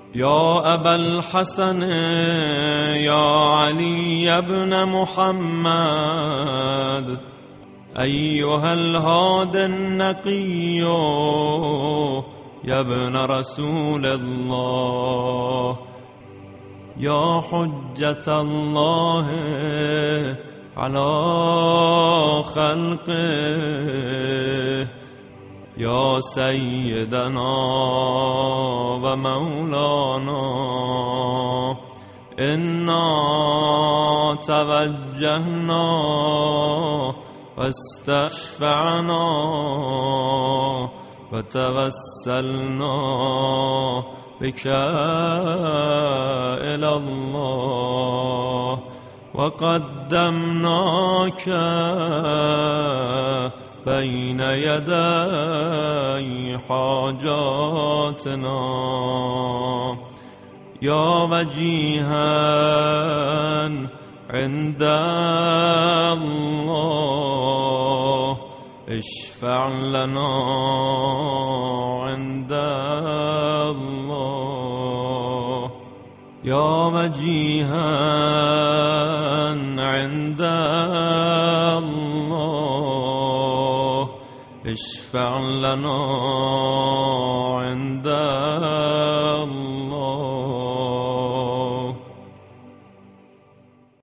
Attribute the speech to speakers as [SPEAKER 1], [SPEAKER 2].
[SPEAKER 1] يا أبا الحسن يا علي بن محمد أيها الهادي النقي يا ابن رسول الله يا حجة الله على خلقه يا سيدنا ومولانا إنا توجهنا واستشفعنا وتوسلنا بك إلى الله وقدمناك بين يدي حاجاتنا يا وجيها عند الله اشفع لنا عند الله يا وجيها عند الله اشفع لنا عند الله